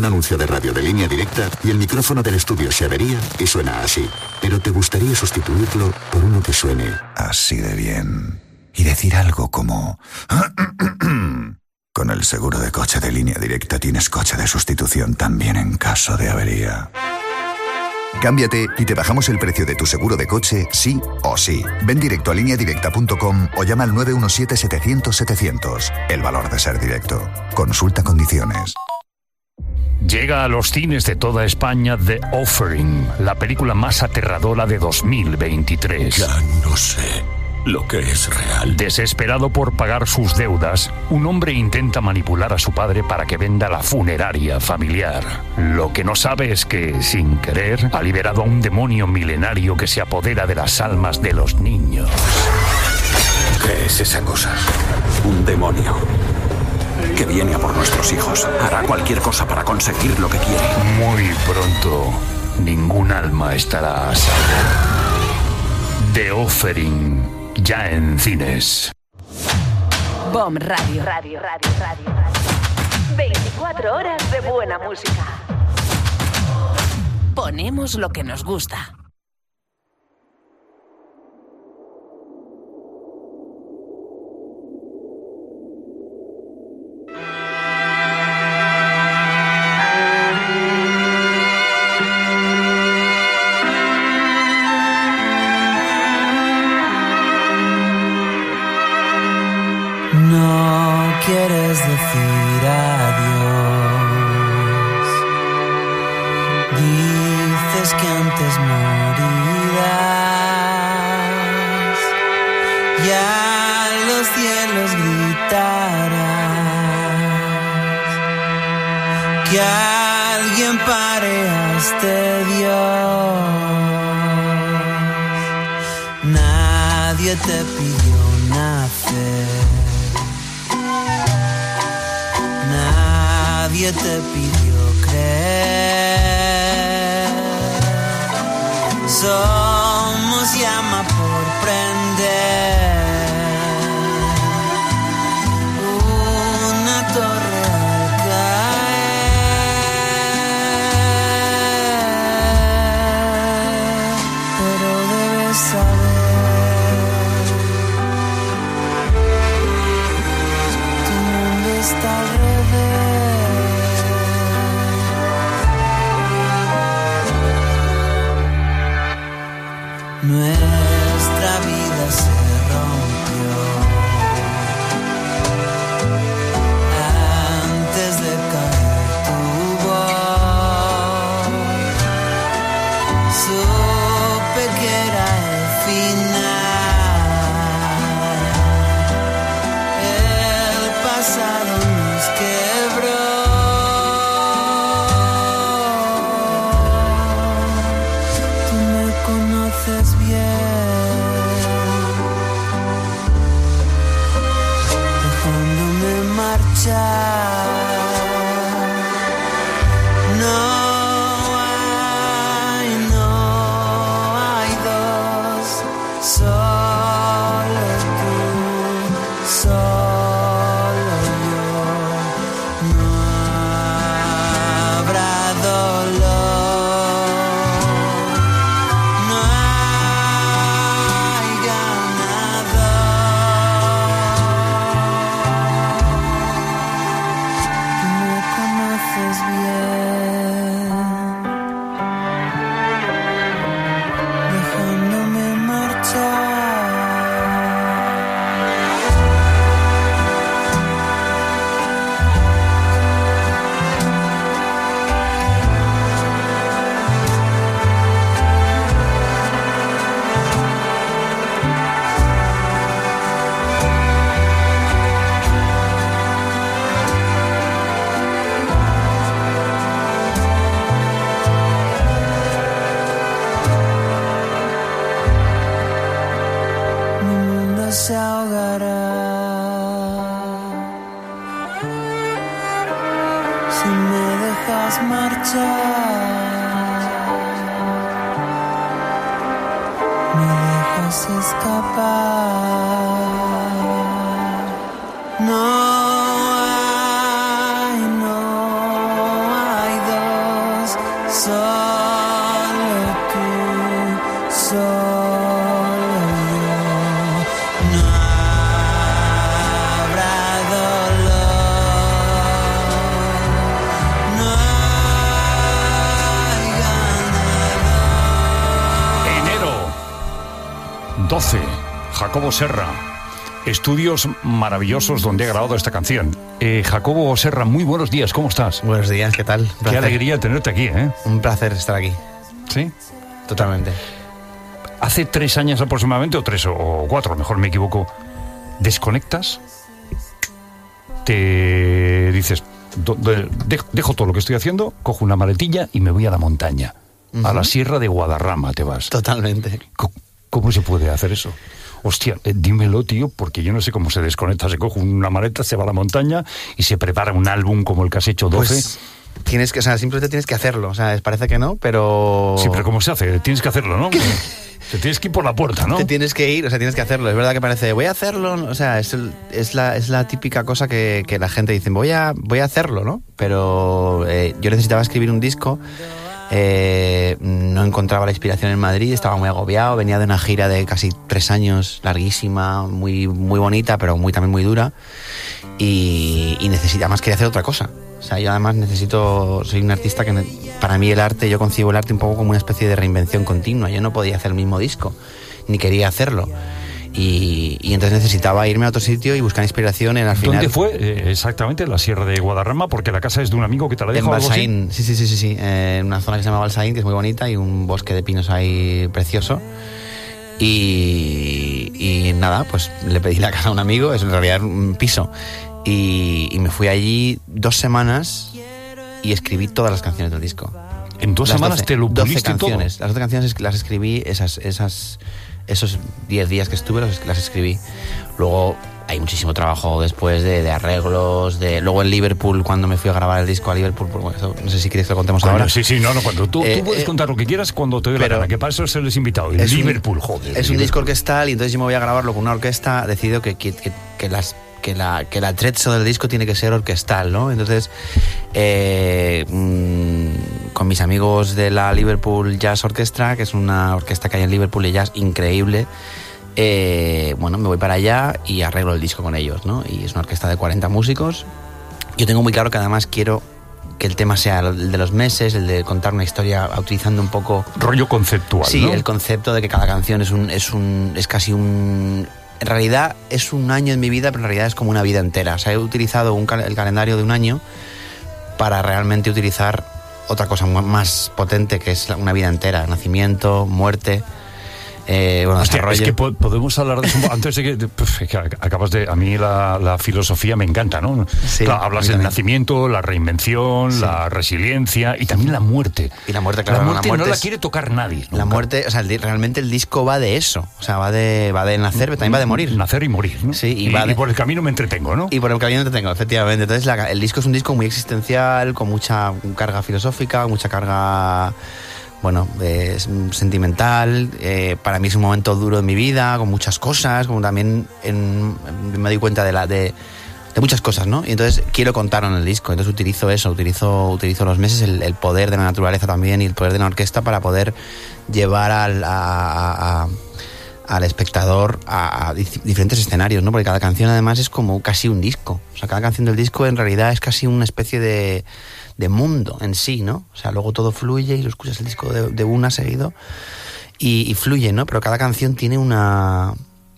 un anuncio de radio de Línea Directa y el micrófono del estudio se avería y suena así. Pero te gustaría sustituirlo por uno que suene así de bien. Y decir algo como... Con el seguro de coche de Línea Directa tienes coche de sustitución también en caso de avería. Cámbiate y te bajamos el precio de tu seguro de coche, sí o sí. Ven directo a lineadirecta.com o llama al 917-700-700. El valor de ser directo. Consulta condiciones. Llega a los cines de toda España The Offering, la película más aterradora de 2023. Ya no sé lo que es real. Desesperado por pagar sus deudas, un hombre intenta manipular a su padre para que venda la funeraria familiar. Lo que no sabe es que, sin querer, ha liberado a un demonio milenario que se apodera de las almas de los niños. ¿Qué es esa cosa? Un demonio que viene a por nuestros hijos. Hará cualquier cosa para conseguir lo que quiere. Muy pronto, ningún alma estará a salvo. The Offering. Ya en cines. BOM Radio. 24 horas de buena música. Ponemos lo que nos gusta. No quieres decir adiós. Dices que antes morirás. Ya los cielos gritarás. Que alguien pare a este Dios. Nadie te pidió nacer. Nadie te pidió creer. Somos llama por prender. Una torre al caer. Pero debes saber, tu mundo está al revés. Nuestra vida se rompió antes de caer tu voz. Supe que era el final. El pasado nos quebró. Tú me conoces dejándome marchar. No hay dos, solo tú, solo yo. No habrá dolor. No hay ganador. Tú me conoces bien, dejándome marchar. Mi mundo se ahogará si me dejas marchar. Me dejas escapar. No hay 12, Jacobo Serra. Estudios maravillosos donde he grabado esta canción. Jacobo Serra, muy buenos días, ¿cómo estás? Buenos días, ¿qué tal? Qué alegría tenerte aquí, ¿eh? Un placer estar aquí. ¿Sí? Totalmente. Hace 3 años aproximadamente, o 3 o 4, mejor me equivoco, desconectas, te dices, dejo todo lo que estoy haciendo, cojo una maletilla y me voy a la montaña. A la Sierra de Guadarrama te vas. Totalmente. ¿Cómo se puede hacer eso? Hostia, dímelo, tío, porque yo no sé cómo se desconecta. Se coge una maleta, se va a la montaña y se prepara un álbum como el que has hecho 12. Pues tienes que, o sea, simplemente tienes que hacerlo. O sea, parece que no, pero... Sí, pero ¿cómo se hace? Tienes que hacerlo, ¿no? Te tienes que ir por la puerta, ¿no? Te tienes que ir, o sea, tienes que hacerlo. Es verdad que parece, voy a hacerlo, o sea, es la típica cosa que la gente dice, voy a hacerlo, ¿no? Pero yo necesitaba escribir un disco. No encontraba la inspiración en Madrid, estaba muy agobiado, venía de una gira de casi 3 años, larguísima, muy, muy bonita, pero también muy dura, y además quería hacer otra cosa. O sea, yo además soy un artista que para mí yo concibo el arte un poco como una especie de reinvención continua. Yo no podía hacer el mismo disco, ni quería hacerlo. Y entonces necesitaba irme a otro sitio y buscar inspiración al final. ¿Dónde fue exactamente? La Sierra de Guadarrama, porque la casa es de un amigo que te la dejó. En Balsaín, sí. En una zona que se llama Balsaín, que es muy bonita, y un bosque de pinos ahí precioso. Y nada, pues le pedí la casa a un amigo, es en realidad un piso. Y me fui allí 2 semanas y escribí todas las canciones del disco. ¿En 2 semanas te lo puliste todo? Las 12 canciones las escribí, esos 10 días que estuve las escribí. Luego hay muchísimo trabajo después de arreglos, luego en Liverpool, cuando me fui a grabar el disco a Liverpool, bueno, eso, no sé si quieres que lo contemos ahora. Sí, cuando tú puedes contar lo que quieras cuando te dé la gana, que para eso se les invitado. En Liverpool, joder. Es un disco orquestal y entonces yo me voy a grabarlo con una orquesta. Decido que el atrezzo del disco tiene que ser orquestal, ¿no? Entonces, con mis amigos de la Liverpool Jazz Orchestra, que es una orquesta que hay en Liverpool de jazz increíble, me voy para allá y arreglo el disco con ellos, ¿no? Y es una orquesta de 40 músicos. Yo tengo muy claro que además quiero que el tema sea el de los meses, el de contar una historia utilizando un poco... rollo conceptual, sí, ¿no? El concepto de que cada canción es casi un... En realidad es un año en mi vida, pero en realidad es como una vida entera. O sea, he utilizado el calendario de un año para realmente utilizar otra cosa más potente, que es una vida entera. Nacimiento, muerte, desarrollo. Es que podemos hablar de eso antes de que acabas de... A mí la filosofía me encanta, ¿no? Sí, claro, hablas del nacimiento, la reinvención, sí, la resiliencia y también la muerte. Y la muerte, claro. La muerte no la quiere tocar nadie. La muerte, o sea, realmente el disco va de eso. O sea, va de nacer, pero también va de morir. Nacer y morir, ¿no? Sí, y por el camino me entretengo, ¿no? Y por el camino me entretengo, efectivamente. Entonces el disco es un disco muy existencial, con mucha carga filosófica, mucha carga... sentimental. Para mí es un momento duro de mi vida, con muchas cosas, como también me doy cuenta de muchas cosas, ¿no? Y entonces quiero contarlo en el disco, entonces utilizo los meses, el poder de la naturaleza también y el poder de la orquesta para poder llevar al espectador a diferentes escenarios, ¿no? Porque cada canción además es como casi un disco. O sea, cada canción del disco en realidad es casi una especie de mundo en sí, ¿no? O sea, luego todo fluye y lo escuchas el disco de una seguido y fluye, ¿no? Pero cada canción tiene un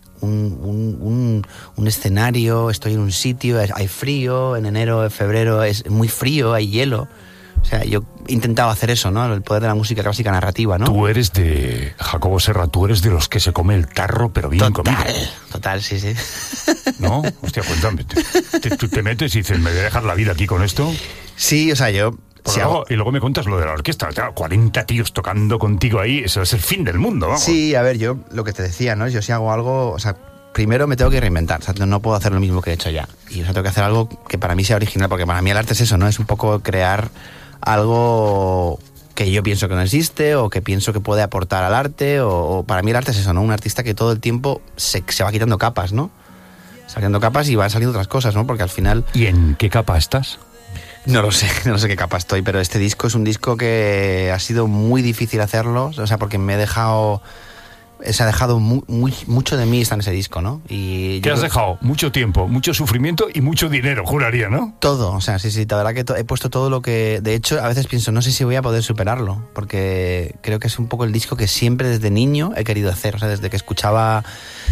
escenario, estoy en un sitio, hay frío, en enero, en febrero es muy frío, hay hielo. O sea, yo he intentado hacer eso, ¿no? El poder de la música clásica narrativa, ¿no? Tú eres de... Jacobo Serra, tú eres de los que se come el tarro, pero bien comido. Total, sí. ¿No? Hostia, cuéntame. ¿Tú te metes y dices, ¿me voy a dejar la vida aquí con esto? Sí, o sea, yo... Y luego me cuentas lo de la orquesta. Claro, 40 tíos tocando contigo ahí, eso es el fin del mundo, vamos. Sí, a ver, yo lo que te decía, ¿no? Yo si hago algo... O sea, primero me tengo que reinventar, o sea, no puedo hacer lo mismo que he hecho ya. Y o sea, tengo que hacer algo que para mí sea original, porque para mí el arte es eso, ¿no? Es un poco crear algo que yo pienso que no existe o que pienso que puede aportar al arte, o para mí el arte es eso, ¿no? Un artista que todo el tiempo se va quitando capas, ¿no? Se va quitando capas y van saliendo otras cosas, ¿no? Porque al final... ¿Y en qué capa estás? No lo sé qué capa estoy, pero este disco es un disco que ha sido muy difícil hacerlo, o sea, porque me he dejado... se ha dejado mucho de mí está en ese disco, ¿no? Y ¿Qué has dejado? Mucho tiempo, mucho sufrimiento y mucho dinero, juraría, ¿no? Todo, o sea, sí, la verdad que he puesto todo lo que... De hecho, a veces pienso, no sé si voy a poder superarlo, porque creo que es un poco el disco que siempre desde niño he querido hacer, o sea, desde que escuchaba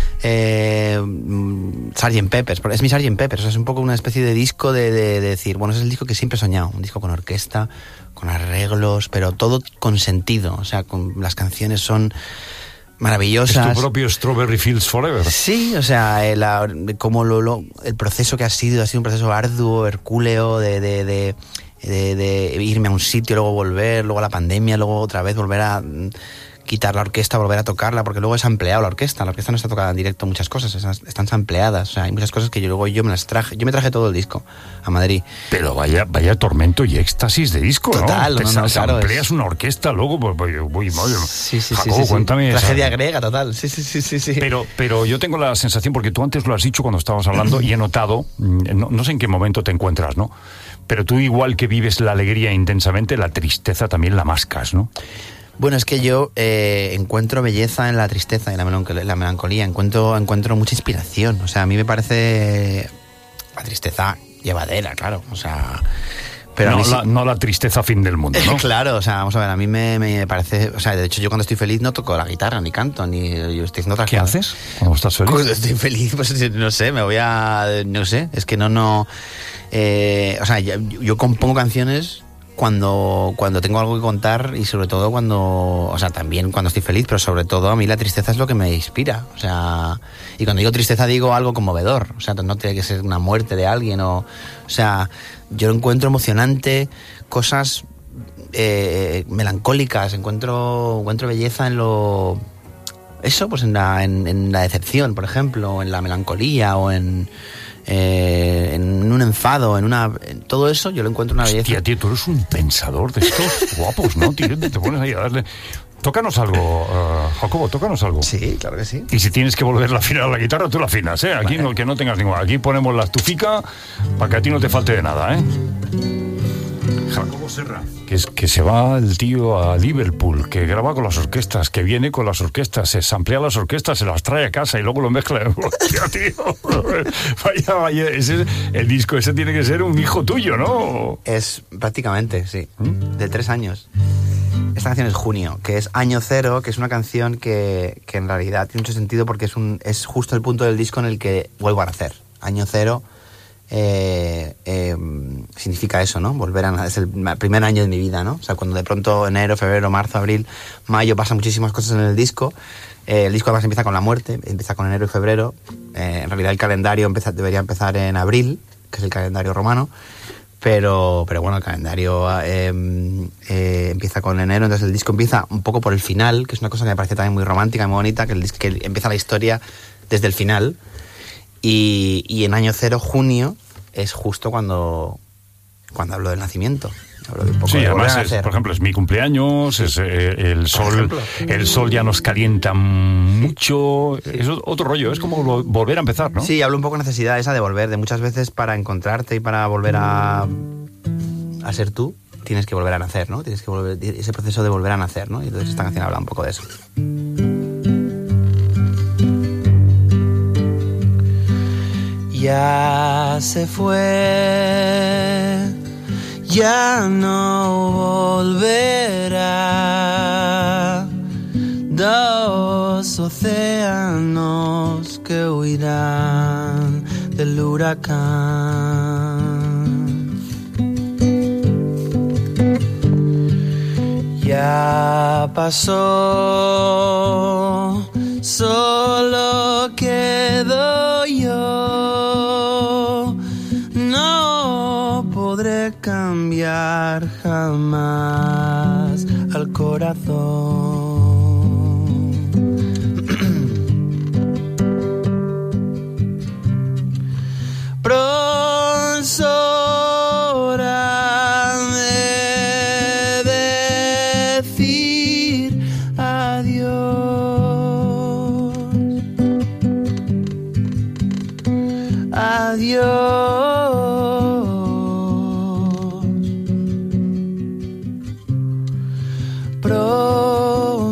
Sgt. Pepper's, es mi Sgt. Pepper's, o sea, es un poco una especie de disco de decir, bueno, es el disco que siempre he soñado, un disco con orquesta, con arreglos, pero todo con sentido, o sea, las canciones son maravillosas. ¿Es tu propio Strawberry Fields Forever? Sí, o sea, el proceso que ha sido un proceso arduo, hercúleo, de irme a un sitio, luego volver, luego a la pandemia, luego otra vez volver a quitar la orquesta, volver a tocarla, porque luego es ampliado la orquesta no está tocada en directo, muchas cosas están sampleadas, o sea, hay muchas cosas que yo me las traje, yo me traje todo el disco a Madrid. Pero vaya tormento y éxtasis de disco, total, ¿no? Claro, sampleas una orquesta, luego sí, Jacobo, cuéntame. Tragedia griega, total, sí. Pero yo tengo la sensación, porque tú antes lo has dicho cuando estábamos hablando, y he notado, no sé en qué momento te encuentras, ¿no? Pero tú, igual que vives la alegría intensamente, la tristeza también la mascas, ¿no? Bueno, es que yo encuentro belleza en la tristeza y la melancolía, encuentro mucha inspiración, o sea, a mí me parece la tristeza llevadera, claro, o sea... Pero no la tristeza fin del mundo, ¿no? Claro, o sea, vamos a ver, a mí me parece... O sea, de hecho, yo cuando estoy feliz no toco la guitarra, ni canto, ni yo estoy haciendo otras cosas. ¿Qué haces cuando estás feliz? Cuando estoy feliz, pues no sé, me voy a... No sé, es que o sea, yo compongo canciones cuando tengo algo que contar y sobre todo o sea, también cuando estoy feliz, pero sobre todo a mí la tristeza es lo que me inspira, o sea, y cuando digo tristeza digo algo conmovedor, o sea, no tiene que ser una muerte de alguien o sea, yo lo encuentro emocionante, cosas melancólicas, encuentro belleza en pues en la decepción, por ejemplo, o en la melancolía o en un enfado, en todo eso yo lo encuentro una belleza. Hostia, tío, tú eres un pensador de estos guapos, ¿no, tío? Te pones ahí a darle... Tócanos algo, Jacobo, tócanos algo. Sí, claro que sí. Y si tienes que volver a afinar la guitarra, tú la afinas, ¿eh? Aquí vale. Que no tengas ninguna. Aquí ponemos la estufica para que a ti no te falte de nada, ¿eh? Jacobo Serra. Que se va el tío a Liverpool, que graba con las orquestas, que viene con las orquestas, se samplea las orquestas, se las trae a casa y luego lo mezcla. Hostia, tío. Vaya, el disco ese tiene que ser un hijo tuyo, ¿no? Es prácticamente, sí. De 3 años. Esta canción es Junio, que es Año Cero, que es una canción que en realidad tiene mucho sentido porque es justo el punto del disco en el que vuelvo a nacer. Año Cero significa eso, ¿no? Volver a nacer, es el primer año de mi vida, ¿no? O sea, cuando de pronto enero, febrero, marzo, abril, mayo pasan muchísimas cosas en el disco. El disco además empieza con la muerte, empieza con enero y febrero. En realidad el calendario debería empezar en abril, que es el calendario romano. Pero bueno, el calendario empieza con enero, entonces el disco empieza un poco por el final, que es una cosa que me parece también muy romántica, muy bonita, que empieza la historia desde el final. Y en Año Cero, junio, es justo cuando hablo del nacimiento. Hablo de un poco sí, de además, por ejemplo, es mi cumpleaños, sí. El sol ya nos calienta mucho, sí. Es otro rollo, es como volver a empezar, ¿no? Sí, hablo un poco de necesidad esa de volver, de muchas veces para encontrarte y para volver a ser tú, tienes que volver a nacer, ¿no? Tienes que volver, ese proceso de volver a nacer, ¿no? Y entonces esta canción habla un poco de eso. Ya se fue, ya no volverá. 2 océanos que huirán del huracán. Ya pasó, solo quedo yo. No podré cambiar jamás al corazón. Pronto hora de decir adiós. Adiós. Pronto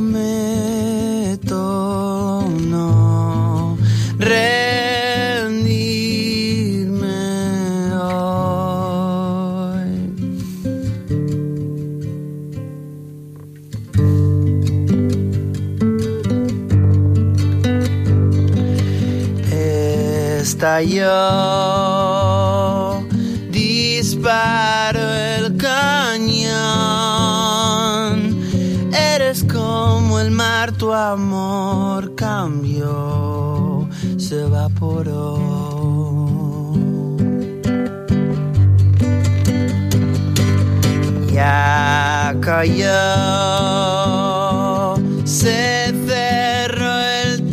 estalló, disparó el cañón. Eres como el mar, tu amor cambió, se evaporó. Ya cayó, se cerró el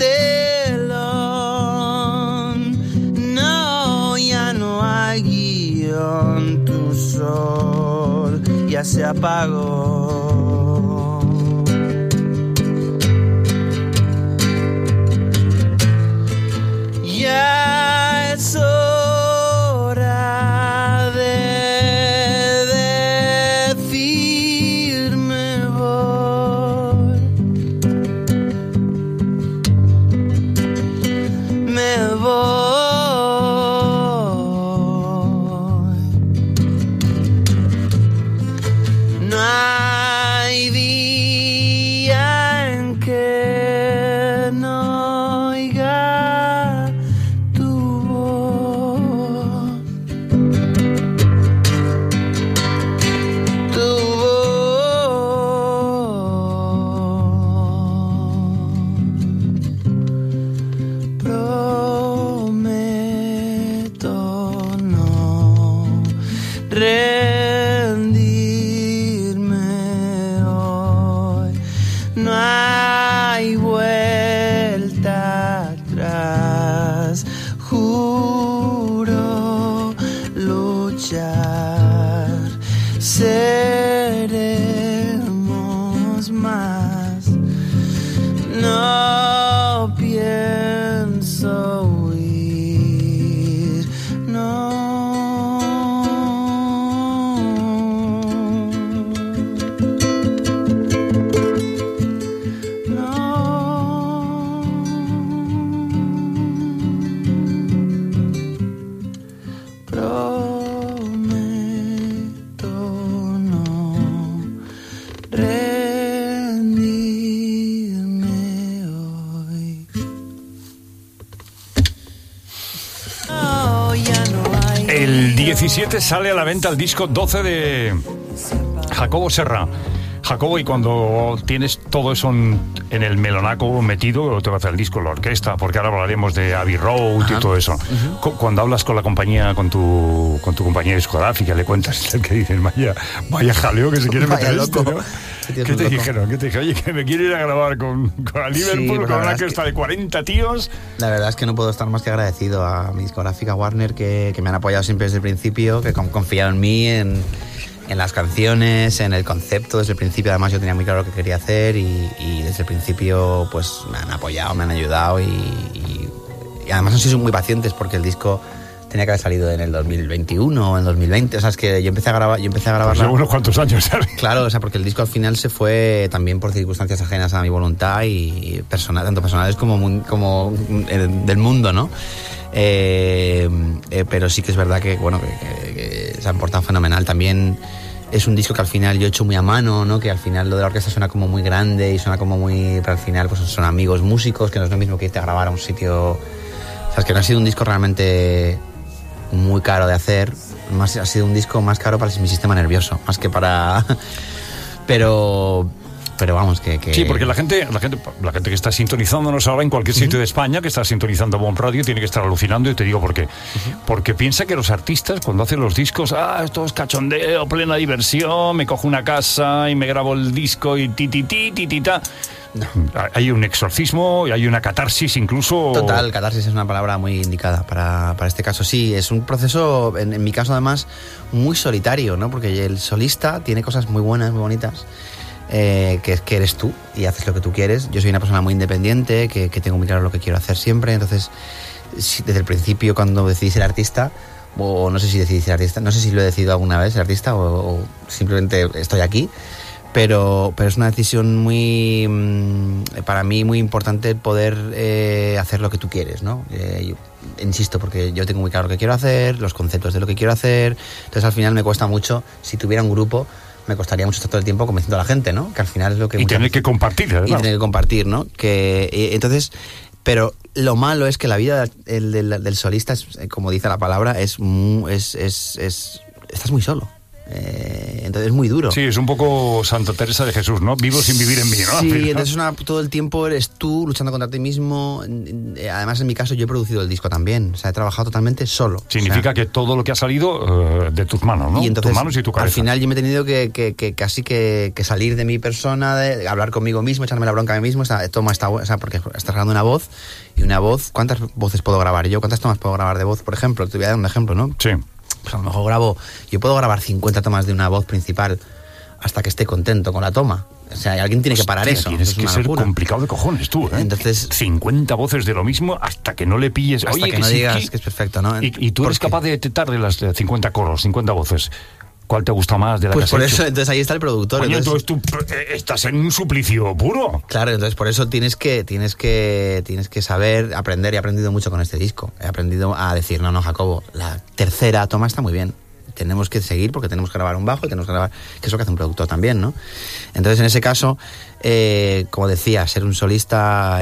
telón. No, ya no hay guión, tu sol ya se apagó. Ya es hora de decirme voy. Me voy. No hay día en que no oiga tu voz. Tu voz. Prometo no rendirme hoy. No hay vuelta atrás. Juro luchar. Seremos más. No pienso huir. No. Prometo no rendirme hoy. No, ya no hay. El 17 sale a la venta el disco 12 de Jacobo Serra. Jacobo, y cuando tienes todo eso en el melonaco metido, te va a hacer el disco, la orquesta, porque ahora hablaremos de Abbey Road. Ajá. Y todo eso. Cuando hablas con la compañía, con tu compañía discográfica, le cuentas que dicen, vaya jaleo que se quiere meter esto, ¿no? ¿Qué te dijeron? Oye, que me quiero ir a grabar con a Liverpool, sí, con una orquesta de 40 tíos. La verdad es que no puedo estar más que agradecido a mi discográfica Warner, que me han apoyado siempre desde el principio, que han confiado en mí, en las canciones, en el concepto. Desde el principio además yo tenía muy claro lo que quería hacer y desde el principio pues me han apoyado, me han ayudado y además han sido muy pacientes, porque el disco tenía que haber salido en el 2021 o en 2020. O sea, es que yo empecé a grabar pues unos cuantos años, ¿sabes? Claro, o sea, porque el disco al final se fue también por circunstancias ajenas a mi voluntad y tanto personales como del mundo, ¿no? Pero sí que es verdad que, bueno, que se han portado fenomenal. También es un disco que al final yo he hecho muy a mano, ¿no? Que al final lo de la orquesta suena como muy grande y suena como muy... Pero al final pues son amigos músicos, que no es lo mismo que irte a grabar a un sitio... O sea, es que no ha sido un disco realmente muy caro de hacer. Ha sido un disco más caro para mi sistema nervioso, más que para... Pero vamos, que... Sí, porque la gente que está sintonizándonos ahora en cualquier sitio de España, que está sintonizando BOM Radio, tiene que estar alucinando, y te digo por qué. Porque piensa que los artistas, cuando hacen los discos, esto es cachondeo, plena diversión, me cojo una casa y me grabo el disco y ti-ti-ti-ti-ti-ta. No. Hay un exorcismo y hay una catarsis incluso. Total, catarsis es una palabra muy indicada para este caso. Sí, es un proceso, en mi caso además, muy solitario, ¿no? Porque el solista tiene cosas muy buenas, muy bonitas, que es que eres tú y haces lo que tú quieres. Yo soy una persona muy independiente, que tengo muy claro lo que quiero hacer siempre. Entonces, desde el principio, cuando decidí ser artista, o no sé si decidí ser artista, no sé si lo he decidido alguna vez ser artista o simplemente estoy aquí. Pero es una decisión para mí muy importante poder hacer lo que tú quieres, ¿no? Yo insisto, porque yo tengo muy claro lo que quiero hacer, los conceptos de lo que quiero hacer. Entonces al final me cuesta mucho. Si tuviera un grupo, me costaría mucho estar todo el tiempo convenciendo a la gente, ¿no? Que al final es lo que... Y tener que compartir, además. Y tener que compartir, ¿no? Entonces, Pero lo malo es que la vida del solista, como dice la palabra, estás muy solo. Entonces es muy duro. Sí, es un poco Santa Teresa de Jesús, ¿no? Vivo sin vivir en mí, ¿no? Sí, entonces todo el tiempo eres tú luchando contra ti mismo. Además, en mi caso, yo he producido el disco también. O sea, he trabajado totalmente solo. Significa que todo lo que ha salido de tus manos, ¿no? Y entonces, tus manos y tu cabeza. Al final yo me he tenido que casi que salir de mi persona, de hablar conmigo mismo, echarme la bronca a mí mismo. Porque estás grabando una voz, y una voz, ¿cuántas voces puedo grabar yo? ¿Cuántas tomas puedo grabar de voz, por ejemplo? Te voy a dar un ejemplo, ¿no? Sí. Pues a lo mejor yo puedo grabar 50 tomas de una voz principal hasta que esté contento con la toma. O sea, alguien tiene que parar eso. Tienes que ser locura. complicado de cojones tú, ¿eh? Entonces, 50 voces de lo mismo hasta que no le pilles. Hasta Oye, que no digas que es perfecto, ¿no? Y tú eres capaz de detectar de las 50 coros, 50 voces. ¿Cuál te gusta más de la pues que has por hecho? eso, entonces ahí está el productor. Coño, entonces tú estás en un suplicio puro. Claro, entonces por eso tienes que saber aprender, y he aprendido mucho con este disco. He aprendido a decir, no, Jacobo, la tercera toma está muy bien. Tenemos que seguir porque tenemos que grabar un bajo y tenemos que grabar, que es lo que hace un productor también, ¿no? Entonces, en ese caso, como decía, ser un solista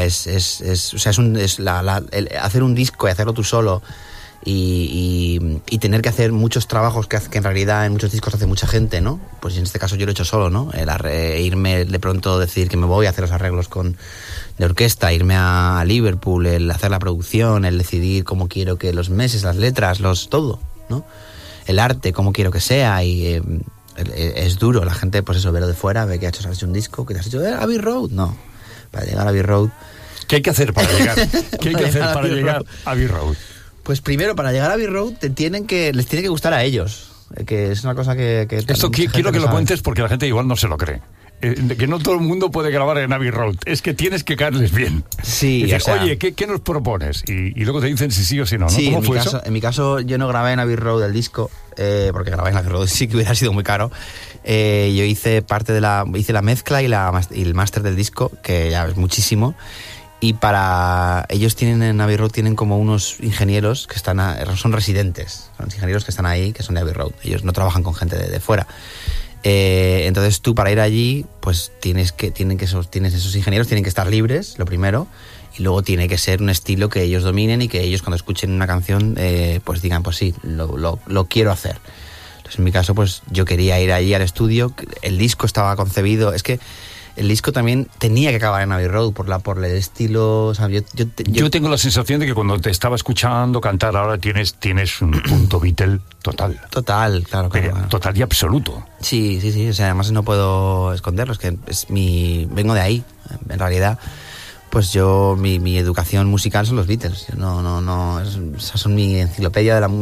hacer un disco y hacerlo tú solo y tener que hacer muchos trabajos que en realidad en muchos discos hace mucha gente, ¿no? Pues en este caso yo lo he hecho solo, ¿no? Irme de pronto, decir que me voy a hacer los arreglos de orquesta, irme a Liverpool, el hacer la producción, el decidir cómo quiero que los meses, las letras, todo, ¿no? El arte, cómo quiero que sea, y es duro. La gente, pues eso, verlo de fuera, ve que has hecho un disco, que te has hecho Abbey Road. No, para llegar a Abbey Road... ¿Qué hay que hacer para llegar? ¿Qué hay que hacer para llegar a Abbey Road? Pues primero, para llegar a Abbey Road, les tiene que gustar a ellos, que es una cosa que esto quiero que lo cuentes porque la gente igual no se lo cree. Que no todo el mundo puede grabar en Abbey Road. Es que tienes que caerles bien. Sí, dices, o sea, oye, ¿qué nos propones? Y luego te dicen si sí o si no, ¿no? Sí, ¿Cómo fue eso? En mi caso, yo no grabé en Abbey Road el disco, porque grabar en Abbey Road sí que hubiera sido muy caro. Yo hice hice la mezcla y el máster del disco, que ya es muchísimo. Y ellos en Abbey Road tienen como unos ingenieros que son residentes, son ingenieros que están ahí, que son de Abbey Road. Ellos no trabajan con gente de fuera. Entonces tú, para ir allí, pues esos ingenieros tienen que estar libres, lo primero, y luego tiene que ser un estilo que ellos dominen y que ellos, cuando escuchen una canción, pues digan, pues sí, lo quiero hacer. Entonces, en mi caso, pues yo quería ir allí al estudio. El disco estaba concebido, es que el disco también tenía que acabar en Abbey Road por el estilo. O sea, yo tengo la sensación de que cuando te estaba escuchando cantar ahora tienes un punto Beatle total. Total, claro. Total y absoluto. Sí. O sea, además no puedo esconderlo, es que vengo de ahí, en realidad. Pues mi educación musical son los Beatles. Esas son mi enciclopedia de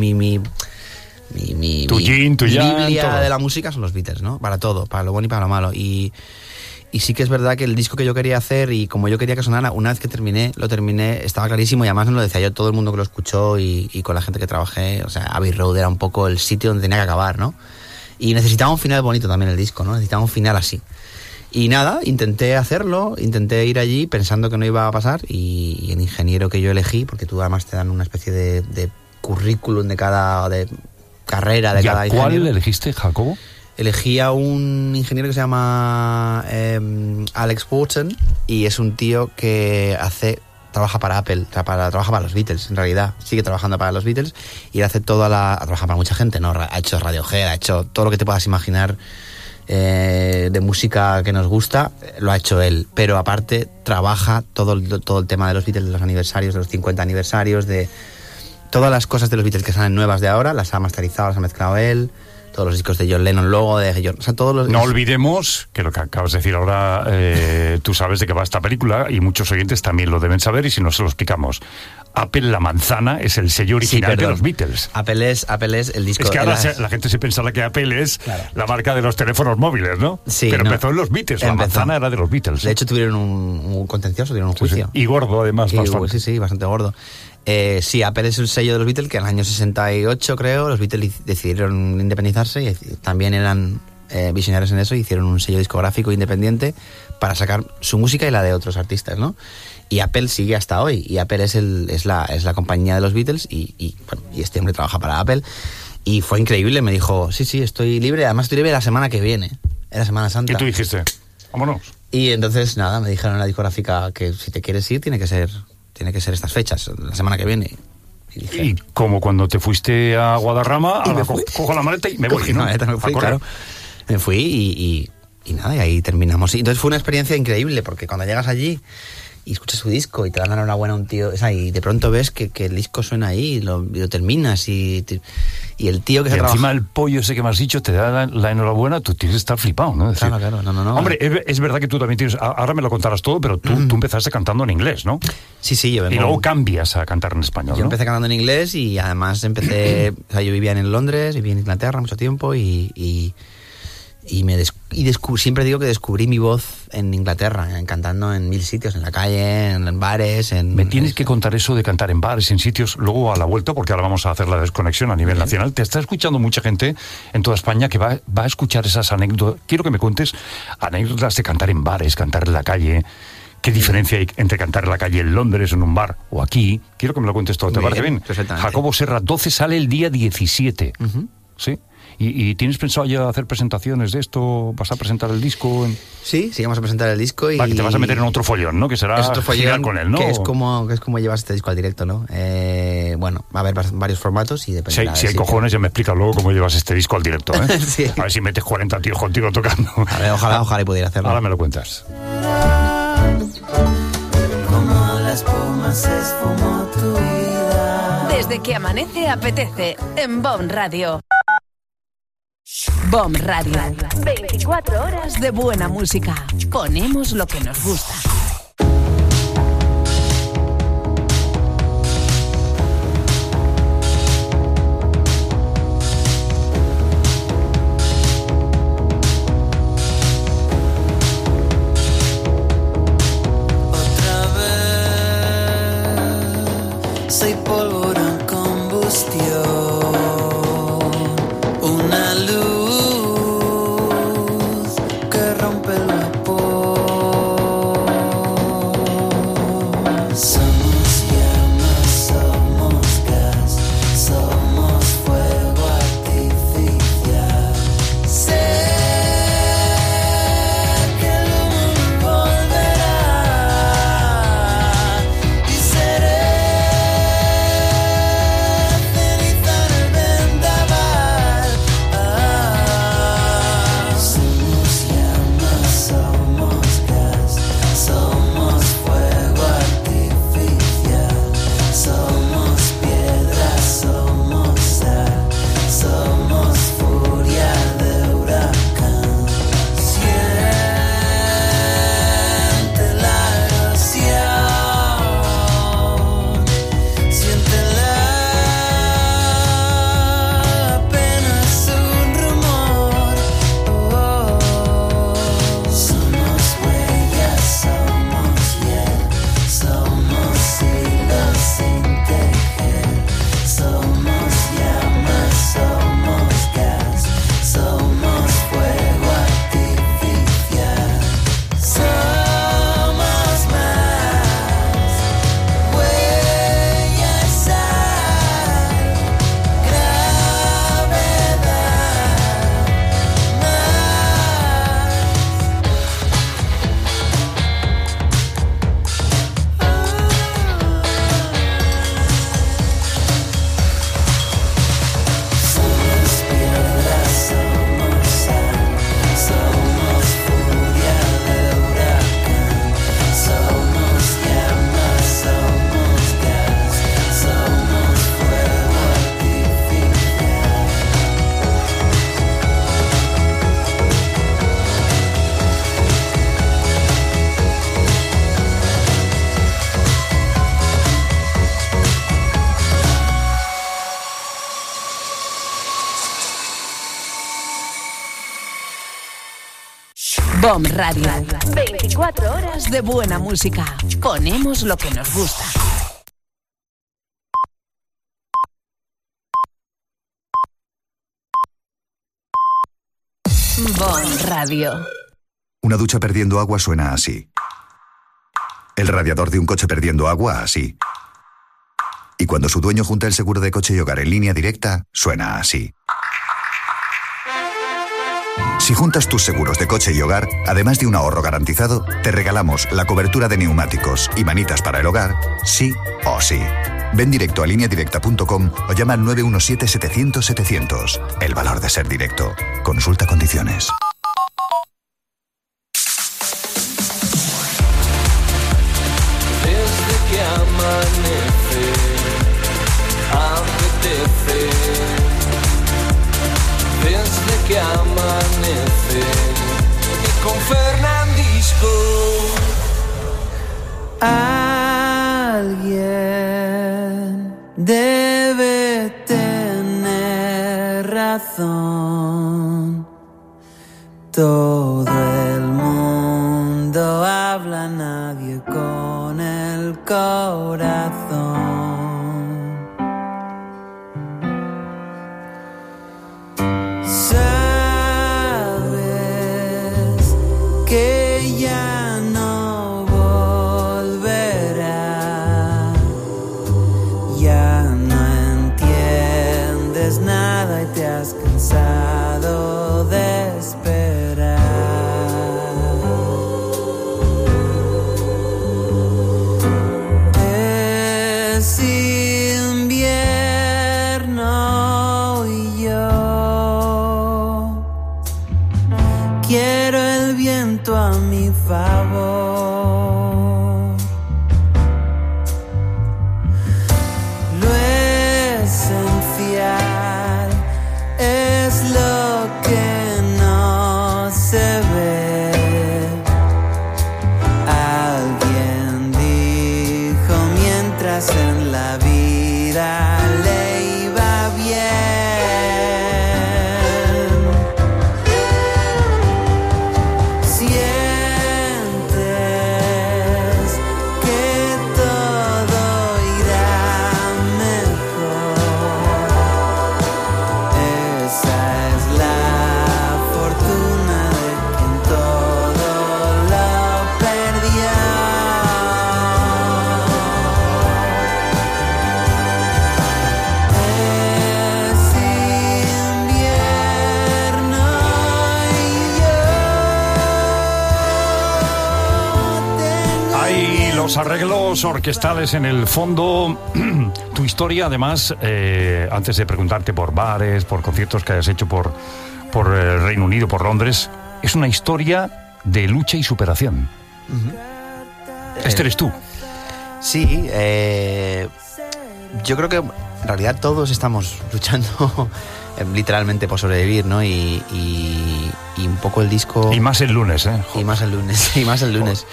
mi Biblia de la música son los Beatles, ¿no? Para todo, para lo bueno y para lo malo. Y sí que es verdad que el disco que yo quería hacer, y como yo quería que sonara, una vez que lo terminé, estaba clarísimo, y además no lo decía yo, todo el mundo que lo escuchó y con la gente que trabajé. O sea, Abbey Road era un poco el sitio donde tenía que acabar, ¿no? Y necesitaba un final bonito también el disco, ¿no? Necesitaba un final así. Y nada, intenté hacerlo, intenté ir allí pensando que no iba a pasar, y el ingeniero que yo elegí, porque tú además te dan una especie de currículum de cada carrera de cada ingeniero. ¿Cuál elegiste, Jacobo? Elegí a un ingeniero que se llama Alex Wharton, y es un tío que trabaja para Apple, trabaja para los Beatles, en realidad. Sigue trabajando para los Beatles, y él hace trabaja para mucha gente, ¿no? Ha hecho Radiohead, ha hecho todo lo que te puedas imaginar de música que nos gusta, lo ha hecho él. Pero aparte trabaja todo el tema de los Beatles, de los aniversarios, de los 50 aniversarios, de todas las cosas de los Beatles que salen nuevas de ahora, las ha masterizado, las ha mezclado él. Todos los discos de John Lennon, luego de John... O sea, todos los... No olvidemos que lo que acabas de decir ahora, tú sabes de qué va esta película, y muchos oyentes también lo deben saber, y si no, se lo explicamos. Apple, la manzana, es el sello original de los Beatles. Apple es el disco... Es que ahora la gente se pensaba que Apple es la marca de los teléfonos móviles, ¿no? Sí. Pero empezó en los Beatles, la manzana era de los Beatles. De hecho, tuvieron un contencioso, tuvieron un juicio. Sí. Y gordo, además, bastante. Sí, bastante gordo. Sí, Apple es el sello de los Beatles, que en el año 68, creo, los Beatles decidieron independizarse, y también eran visionarios en eso, y hicieron un sello discográfico independiente para sacar su música y la de otros artistas, ¿no? Y Apple sigue hasta hoy, y Apple es la compañía de los Beatles, y este hombre trabaja para Apple, y fue increíble. Me dijo, sí, estoy libre, además estoy libre la semana que viene, era Semana Santa. ¿Y tú dijiste? Vámonos. Y entonces, nada, me dijeron en la discográfica que si te quieres ir, tiene que ser tiene que ser estas fechas, la semana que viene. Y dije, Y como cuando te fuiste a Guadarrama, Y me ahora fui. cojo la maleta y me voy, Cogí ¿no? la maleta, me fui, A correr. claro. Me fui y nada, y ahí terminamos. Y entonces fue una experiencia increíble, porque cuando llegas allí y escuchas su disco y te dan la enhorabuena a un tío, y de pronto ves que el disco suena ahí y lo terminas y el tío que Y se encima trabaja... el pollo ese que me has dicho te da la enhorabuena, tú tienes que estar flipado, ¿no? Es decir, Claro, no. Hombre, es verdad que tú también tienes... Ahora me lo contarás todo, pero tú empezaste cantando en inglés, ¿no? Sí, yo vengo... Y luego cambias a cantar en español, Yo ¿no? empecé cantando en inglés y además empecé... yo vivía en Londres, viví en Inglaterra mucho tiempo y siempre digo que descubrí mi voz en Inglaterra, cantando en 1000 sitios, en la calle, en bares, Me tienes que contar eso de cantar en bares, en sitios, luego a la vuelta, porque ahora vamos a hacer la desconexión a nivel nacional. Te está escuchando mucha gente en toda España que va a escuchar esas anécdotas. Quiero que me cuentes anécdotas de cantar en bares, cantar en la calle. ¿Qué diferencia hay entre cantar en la calle en Londres, en un bar o aquí? Quiero que me lo cuentes todo. ¿Te parece bien? Perfectamente. Jacobo Serra, 12 sale el día 17. ¿Sí? ¿Y tienes pensado ya hacer presentaciones de esto? ¿Vas a presentar el disco? Sí, vamos a presentar el disco y... Que te vas a meter en otro follón, ¿no? Que será es otro follón girar con él, ¿no? que es como llevas este disco al directo, ¿no? Bueno, va a haber varios formatos y dependerá... Si hay cojones, ya me explicas luego cómo llevas este disco al directo, ¿eh? Sí. A ver si metes 40 tíos contigo tocando. A ver, ojalá pudiera hacerlo. Ahora me lo cuentas. Como la espuma se esfumó tu vida. Desde que amanece apetece en BOM Radio. BOM Radio. 24 horas de buena música. Ponemos lo que nos gusta. Otra vez soy pólvora en combustión. Una luz que rompe el vapor. Somos llamas, somos gas, somos fuego artificial. Sé que el humo volverá y seré ceniza en el vendaval. Somos llamas, somos gas, somos fuego artificial. Somos piedra, somos sal, somos furia de huracán. Siente la erosión, siéntela, apenas un rumor. Somos huellas, somos hiel, somos hilos sin tejer. Somos llamas, somos gas, somos fuego artificial. Somos más, huellas, sal, gravedad, más. Somos piedra, somos sal, somos furia de huracán. Somos llamas, somos gas, somos fuego artificial. BOM Radio. 24 horas de buena música. Ponemos lo que nos gusta. BOM Radio. Una ducha perdiendo agua suena así. El radiador de un coche perdiendo agua así. Y cuando su dueño junta el seguro de coche y hogar en línea directa, suena así. Si juntas tus seguros de coche y hogar, además de un ahorro garantizado, te regalamos la cobertura de neumáticos y manitas para el hogar, sí o sí. Ven directo a lineadirecta.com o llama al 917-700-700. El valor de ser directo. Consulta condiciones. Desde que amanece, apetece. Desde que amanece, y con Fernandisco. Alguien debe tener razón. Todo el mundo habla, nadie con el corazón. Sabes que ya no volverá, ya no entiendes nada y te has cansado de esperar. Es invierno y yo quiero el viento a mi favor. Lo esencial es lo que no se ve. Alguien dijo mientras en la vida le iba bien. Sientes que todo irá mejor. Esa es la fortuna de quien todo lo perdió. Es invierno y yo tengo Hay los arreglos orquestales en el fondo. Tu historia, además, antes de preguntarte por bares, por conciertos que hayas hecho por el Reino Unido, por Londres, es una historia de lucha y superación. Este eres tú. Sí, yo creo que en realidad todos estamos luchando literalmente por sobrevivir, ¿no? Y un poco el disco... Y más el lunes, ¿eh? Y más el lunes, y más el lunes.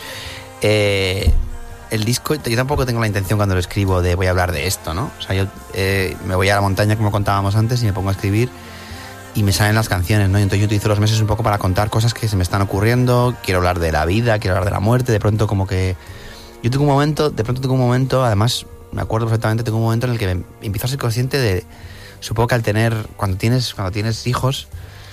El disco, yo tampoco tengo la intención cuando lo escribo de voy a hablar de esto, ¿no? O sea, yo me voy a la montaña, como contábamos antes, y me pongo a escribir y me salen las canciones, ¿no? Y entonces yo utilizo los meses un poco para contar cosas que se me están ocurriendo. Quiero hablar de la vida, quiero hablar de la muerte. De pronto como que... Yo tengo un momento, además, me acuerdo perfectamente, tengo un momento en el que me empiezo a ser consciente de... Supongo que cuando tienes hijos...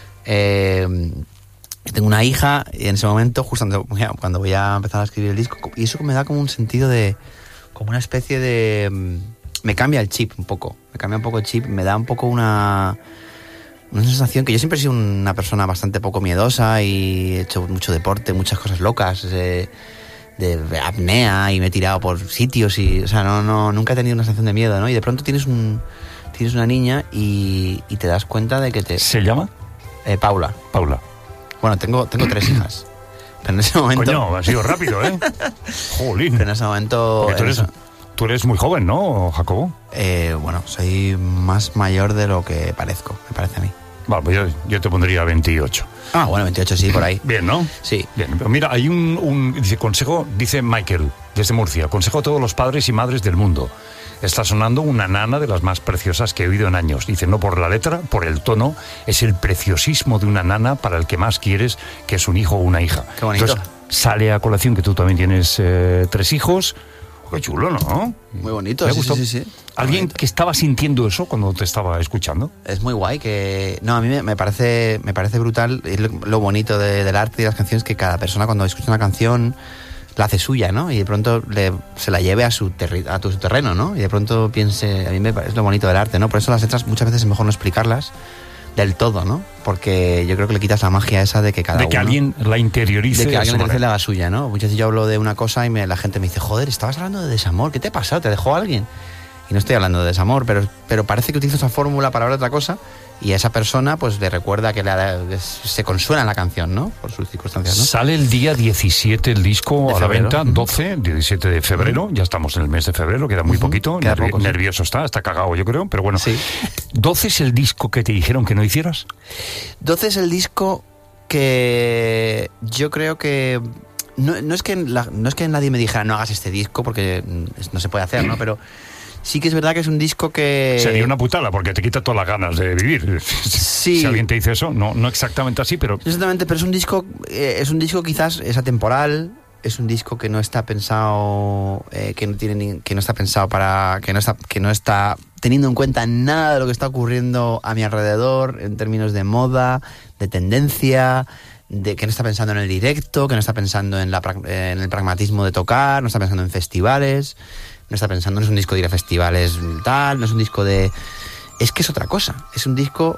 tengo una hija y en ese momento, justo cuando voy a empezar a escribir el disco, y eso me da como un sentido de... como una especie de... me cambia el chip un poco. Me cambia un poco el chip, me da un poco una sensación que yo siempre he sido una persona bastante poco miedosa y he hecho mucho deporte, muchas cosas locas, de apnea, y me he tirado por sitios y... O sea, nunca he tenido una sensación de miedo, ¿no? Y de pronto tienes una niña y te das cuenta de que te... ¿Se llama? Paula. Bueno, tengo 3 hijas. Pero en ese momento... Coño, ha sido rápido, ¿eh? Jolín. Pero en ese momento... Porque tú eres muy joven, ¿no, Jacobo? Bueno, soy más mayor de lo que parezco, me parece a mí. Vale, pues yo te pondría 28. Ah, bueno, 28 sí, por ahí. Bien, ¿no? Sí. Bien, pero mira, hay un consejo, dice Michael, desde Murcia, consejo a todos los padres y madres del mundo. Está sonando una nana de las más preciosas que he oído en años. Dice, no por la letra, por el tono, es el preciosismo de una nana para el que más quieres, que es un hijo o una hija. Qué bonito. Entonces, sale a colación que tú también tienes 3 hijos. Qué chulo, ¿no? Muy bonito, ¿Te sí, gustó? sí. ¿Alguien que estaba sintiendo eso cuando te estaba escuchando? Es muy guay que... No, a mí me parece brutal. Es lo bonito del arte y de las canciones, que cada persona cuando escucha una canción la hace suya, ¿no? Y de pronto se la lleve a su terreno, ¿no? Y de pronto piense... A mí es lo bonito del arte, ¿no? Por eso las letras muchas veces es mejor no explicarlas, del todo, ¿no? Porque yo creo que le quitas la magia esa de que cada uno... De que alguien la interiorice. De que alguien le haga suya, ¿no? Muchas veces yo hablo de una cosa y la gente me dice, joder, estabas hablando de desamor, ¿qué te ha pasado? ¿Te dejó alguien? Y no estoy hablando de desamor, pero parece que utilizo esa fórmula para hablar de otra cosa y a esa persona pues le recuerda que se consuela en la canción, ¿no? Por sus circunstancias, ¿no? Sale el día 17 el disco a la venta, 17 de febrero, ya estamos en el mes de febrero, queda muy poquito, queda poco, sí. Nervioso está cagado yo creo, pero bueno. Sí. 12 es el disco que te dijeron que no hicieras. 12 es el disco que yo creo que... No es que nadie me dijera no hagas este disco porque no se puede hacer, ¿no? Pero... sí que es verdad que es un disco que... Sería una putada, porque te quita todas las ganas de vivir. Sí. Si alguien te dice eso, no exactamente así, pero... Exactamente, pero es un disco quizás es atemporal, es un disco que no está pensado, que no está pensado para... que no está teniendo en cuenta nada de lo que está ocurriendo a mi alrededor, en términos de moda, de tendencia... que no está pensando en el directo, que no está pensando en el pragmatismo de tocar, no está pensando en festivales... no está pensando, no es un disco de ir a festivales tal, no es un disco de... es que es otra cosa, es un disco...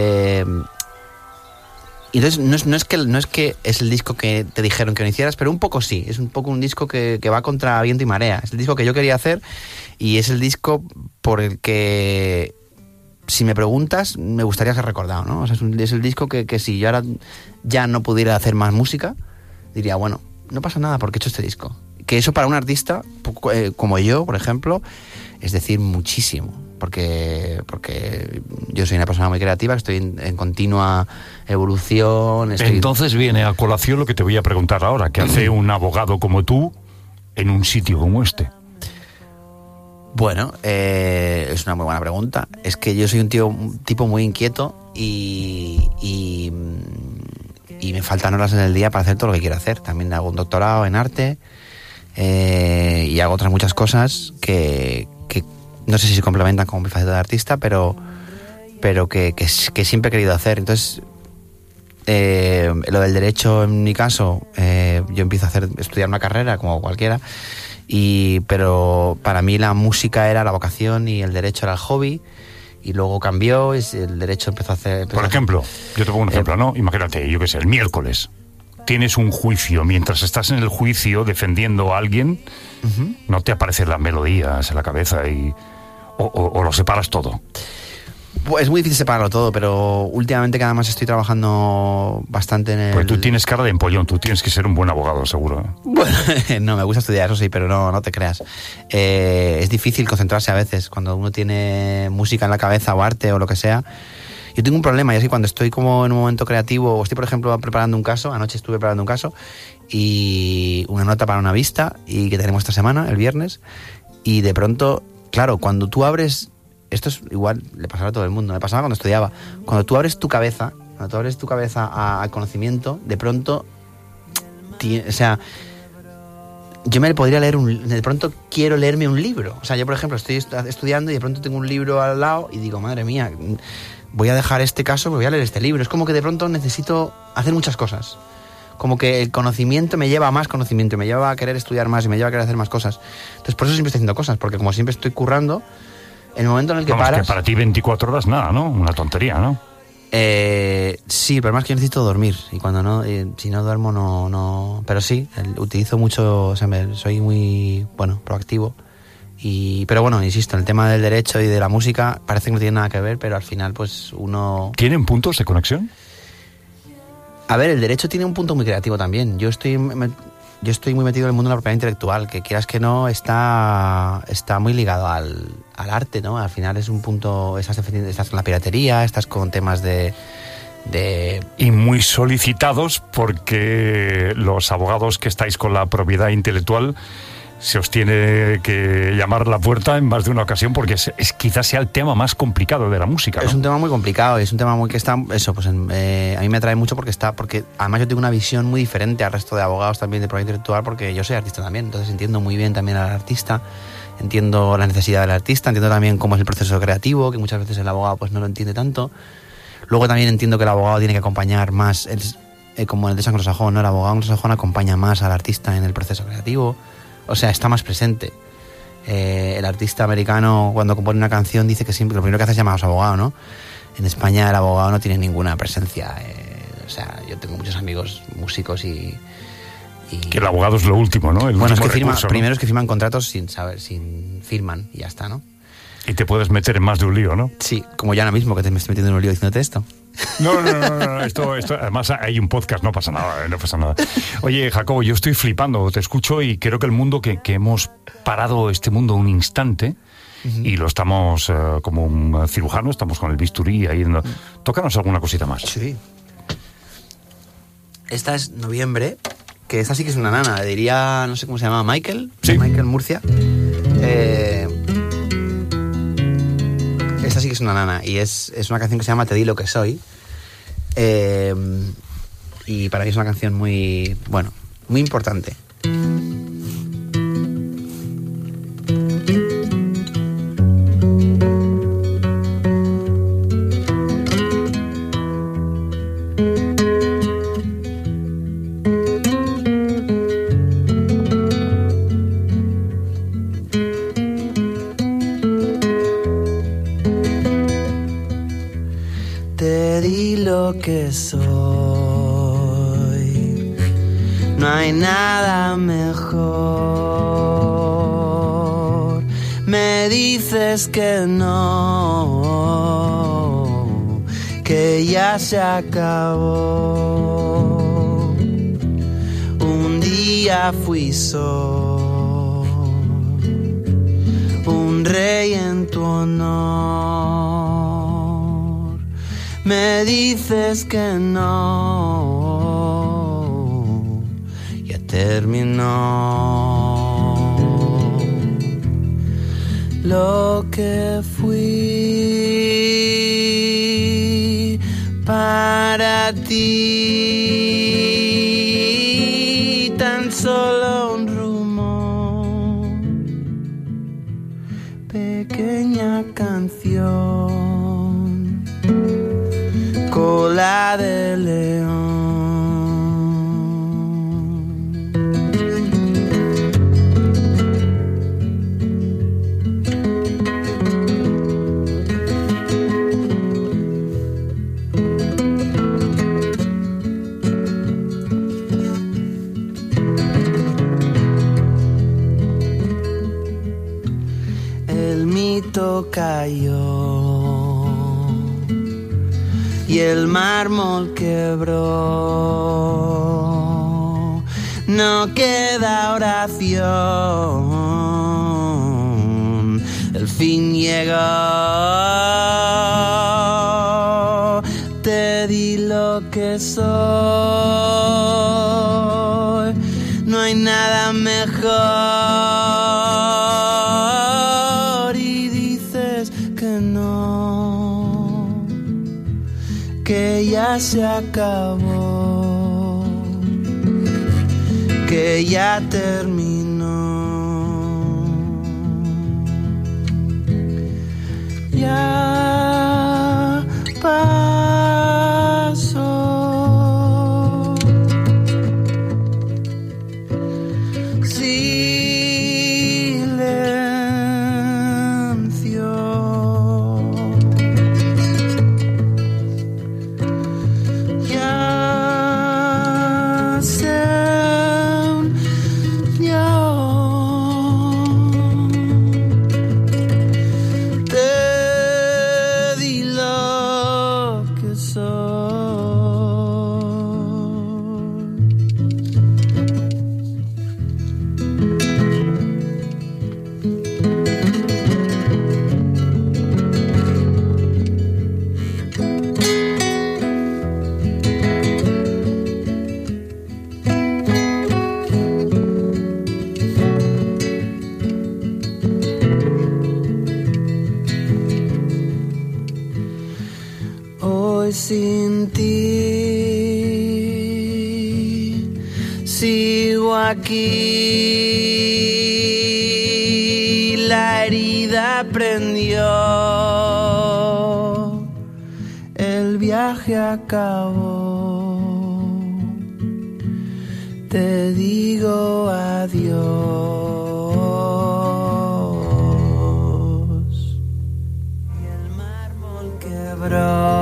y entonces no es que es el disco que te dijeron que no hicieras, pero un poco sí, es un poco un disco que va contra viento y marea, es el disco que yo quería hacer y es el disco por el que, si me preguntas, me gustaría ser recordado, ¿no? O sea, es el disco que si yo ahora ya no pudiera hacer más música, diría, bueno, no pasa nada porque he hecho este disco. Que eso para un artista como yo, por ejemplo, es decir muchísimo, porque yo soy una persona muy creativa, que estoy en continua evolución. Entonces viene a colación lo que te voy a preguntar ahora, ¿qué hace un abogado como tú en un sitio como este? Bueno, es una muy buena pregunta. Es que yo soy un tipo muy inquieto y me faltan horas en el día para hacer todo lo que quiero hacer. También hago un doctorado en arte. Y hago otras muchas cosas que no sé si se complementan con mi faceta de artista, pero que siempre he querido hacer. Entonces, lo del derecho, en mi caso, yo empiezo a estudiar una carrera como cualquiera, pero para mí la música era la vocación y el derecho era el hobby. Y luego cambió, y el derecho empezó a hacer... Por ejemplo, yo te pongo un ejemplo, ¿no? Imagínate, yo qué sé, el miércoles tienes un juicio, mientras estás en el juicio defendiendo a alguien, no te aparecen las melodías en la cabeza o lo separas todo. Pues es muy difícil separarlo todo, pero últimamente que además estoy trabajando bastante en el... Pues tú tienes cara de empollón, tú tienes que ser un buen abogado, seguro. Bueno, no, me gusta estudiar, eso sí, pero no te creas. Es difícil concentrarse a veces, cuando uno tiene música en la cabeza o arte o lo que sea. Yo tengo un problema, y así cuando estoy como en un momento creativo, o estoy, por ejemplo, preparando un caso, anoche estuve preparando un caso, y una nota para una vista, y que tenemos esta semana, el viernes, y de pronto, claro, cuando tú abres, esto es igual, le pasaba a todo el mundo, me pasaba cuando estudiaba, cuando tú abres tu cabeza al conocimiento, de pronto, o sea, yo me podría leer de pronto quiero leerme un libro, o sea, yo por ejemplo estoy estudiando y de pronto tengo un libro al lado y digo, madre mía, voy a dejar este caso, voy a leer este libro. Es como que de pronto necesito hacer muchas cosas. Como que el conocimiento me lleva a más conocimiento, me lleva a querer estudiar más y me lleva a querer hacer más cosas. Entonces por eso siempre estoy haciendo cosas, porque como siempre estoy currando, el momento en el que paras... que para ti 24 horas nada, ¿no? Una tontería, ¿no? Sí, pero más que yo necesito dormir. Y cuando no, si no duermo, no... Pero sí, utilizo mucho, o sea, soy muy, proactivo. Pero bueno, insisto, el tema del derecho y de la música parece que no tiene nada que ver, pero al final pues uno... ¿Tienen puntos de conexión? A ver, el derecho tiene un punto muy creativo también. Yo estoy muy metido en el mundo de la propiedad intelectual, que quieras que no, está muy ligado al arte, ¿no? Al final es un punto, estás con la piratería, estás con temas de... Y muy solicitados porque los abogados que estáis con la propiedad intelectual se os tiene que llamar a la puerta en más de una ocasión porque quizás sea el tema más complicado de la música, ¿no? Es un tema muy complicado, es un tema muy que está... Eso, pues a mí me atrae mucho porque además yo tengo una visión muy diferente al resto de abogados también de propiedad intelectual porque yo soy artista también, entonces entiendo muy bien también al artista, entiendo la necesidad del artista, entiendo también cómo es el proceso creativo, que muchas veces el abogado pues no lo entiende tanto. Luego también entiendo que el abogado tiene que acompañar más, como en el derecho anglosajón, ¿no? El abogado anglosajón acompaña más al artista en el proceso creativo, o sea, está más presente. El artista americano cuando compone una canción dice que siempre lo primero que hace es llamar a su abogado, ¿no? en España el abogado no tiene ninguna presencia. O sea, yo tengo muchos amigos músicos y que el abogado es lo último, ¿no? El bueno, es que recurso, ¿no? Primero es que firman contratos sin firman y ya está, ¿no? Y te puedes meter en más de un lío, ¿no? Sí, como yo ahora mismo, que me estoy metiendo en un lío diciéndote esto. No, esto, además hay un podcast, no pasa nada. Oye, Jacobo, yo estoy flipando, te escucho y creo que el mundo que hemos parado este mundo un instante y lo estamos como un cirujano, estamos con el bisturí ahí. Tócanos alguna cosita más. Sí. Esta es Noviembre, que esta sí que es una nana, le diría, no sé cómo se llama, Michael. Sí. Michael Murcia. Esta sí que es una nana y es una canción que se llama Te di lo que soy. Y para mí es una canción muy, bueno, muy importante. Que soy, no hay nada mejor. Me dices que no, que ya se acabó. Un día fui sol, un rey en tu honor. Me dices que no, ya terminó. Lo que fui para ti, tan solo un rumor, pequeña canción, cola de león. El mito cayó y el mármol quebró. No queda oración, el fin llegó. Te di lo que soy, no hay nada mejor. Y dices que no, que ya se acabó, que ya terminó. Ya pasó. Silencio. Ya se unió. Te di lo que soy. Hoy sin ti sigo aquí, la herida prendió, el viaje acabó, te digo adiós. Y el mármol quebró.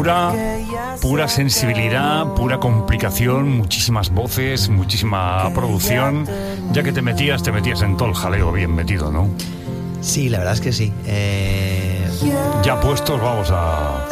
pura sensibilidad, pura complicación, muchísimas voces, muchísima producción. Ya que te metías en todo el jaleo bien metido, ¿no? Sí, la verdad es que sí. Ya puestos, vamos a...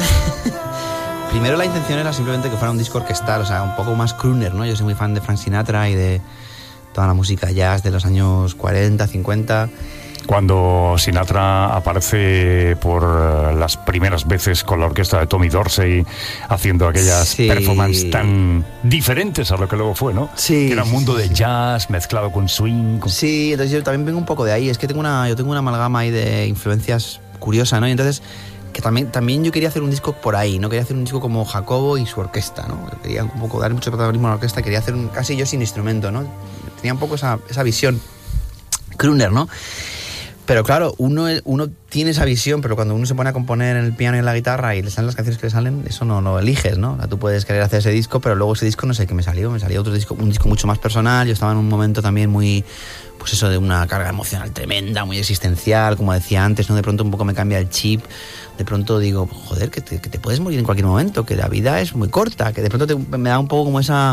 Primero la intención era simplemente que fuera un disco orquestal, o sea, un poco más crooner, ¿no? Yo soy muy fan de Frank Sinatra y de toda la música jazz de los años 40, 50... Cuando Sinatra aparece por las primeras veces con la orquesta de Tommy Dorsey haciendo aquellas performances tan diferentes a lo que luego fue, ¿no? Sí. Que era un mundo de jazz mezclado con swing. Sí, entonces yo también vengo un poco de ahí. Es que yo tengo una amalgama ahí de influencias curiosa, ¿no? Y entonces que también yo quería hacer un disco por ahí, no quería hacer un disco como Jacobo y su orquesta, ¿no? Quería un poco dar mucho protagonismo a la orquesta, quería hacer casi yo sin instrumento, ¿no? Tenía un poco esa visión crooner, ¿no? Pero claro, uno tiene esa visión, pero cuando uno se pone a componer en el piano y en la guitarra y le salen las canciones que le salen, eso no lo eliges, ¿no? O sea, tú puedes querer hacer ese disco, pero luego ese disco no sé qué me salió otro disco, un disco mucho más personal. Yo estaba en un momento también muy, pues eso, de una carga emocional tremenda, muy existencial, como decía antes, ¿no? De pronto un poco me cambia el chip, de pronto digo, joder, que te puedes morir en cualquier momento, que la vida es muy corta, que de pronto me da un poco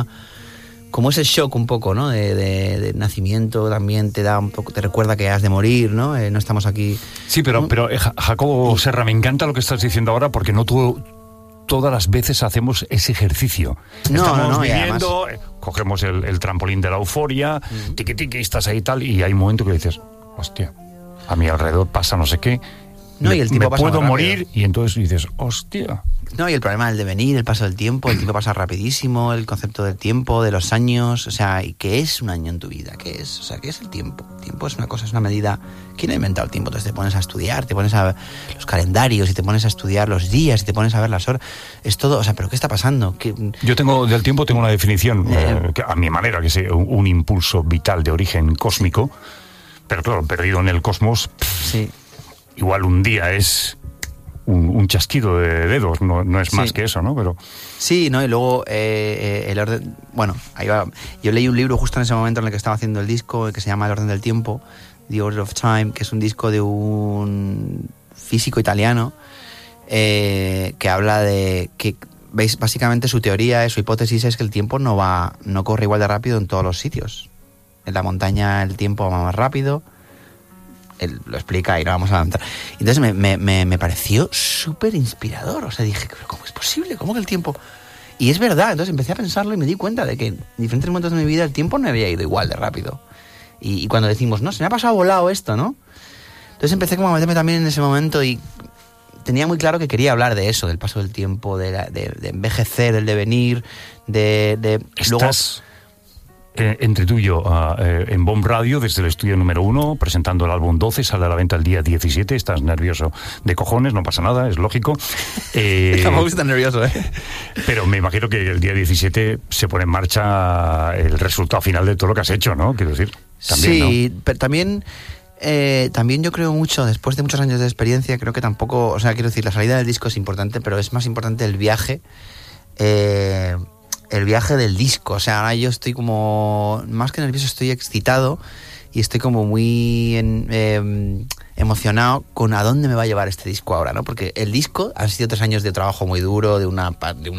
como ese shock un poco, ¿no? De nacimiento también te da un poco, te recuerda que has de morir, ¿no? No estamos aquí... Sí, pero Jacobo Serra, me encanta lo que estás diciendo ahora, porque no todas las veces hacemos ese ejercicio. Estamos viviendo, además... cogemos el trampolín de la euforia, tiqui, estás ahí y tal, y hay un momento que dices, hostia, a mi alrededor pasa no sé qué, no, y el tiempo pasa puedo morir, y entonces dices, hostia... No, y el problema del devenir, el paso del tiempo, el tiempo pasa rapidísimo, el concepto del tiempo, de los años, o sea, ¿qué es un año en tu vida? ¿Qué es? O sea, ¿qué es el tiempo? El tiempo es una cosa, es una medida. ¿Quién ha inventado el tiempo? Entonces te pones a estudiar, te pones a ver los calendarios y te pones a estudiar los días y te pones a ver las horas. Es todo, o sea, ¿pero qué está pasando? Yo del tiempo tengo una definición, que a mi manera, que es un impulso vital de origen cósmico, pero claro, perdido en el cosmos, sí. Igual un día es... Un chasquido de dedos, no es más que eso, ¿no? Pero... Sí, ¿no? Y luego el orden... Bueno, ahí va. Yo leí un libro justo en ese momento en el que estaba haciendo el disco, que se llama El orden del tiempo, The Order of Time, que es un disco de un físico italiano que habla de que, veis, básicamente su teoría, su hipótesis es que el tiempo no corre igual de rápido en todos los sitios. En la montaña el tiempo va más rápido. Él lo explica y no vamos a adelantar. Entonces me pareció súper inspirador. O sea, dije, ¿pero cómo es posible? ¿Cómo que el tiempo...? Y es verdad. Entonces empecé a pensarlo y me di cuenta de que en diferentes momentos de mi vida el tiempo no había ido igual de rápido. Y cuando decimos, no, se me ha pasado volado esto, ¿no? Entonces empecé como a meterme también en ese momento y tenía muy claro que quería hablar de eso, del paso del tiempo, de envejecer, del devenir, Estás... entre tú y yo, en Bomb Radio, desde el estudio número 1, presentando el álbum 12, sale a la venta el día 17, estás nervioso de cojones, no pasa nada, es lógico. Tampoco estás nervioso, ¿eh? Pero me imagino que el día 17 se pone en marcha el resultado final de todo lo que has hecho, ¿no? Quiero decir, también, sí, ¿no? Pero también yo creo mucho, después de muchos años de experiencia, creo que tampoco, o sea, quiero decir, la salida del disco es importante, pero es más importante el viaje, del disco. O sea, ahora yo estoy como, más que nervioso, estoy excitado y estoy como muy emocionado con a dónde me va a llevar este disco ahora, ¿no? Porque el disco han sido 3 años de trabajo muy duro, de una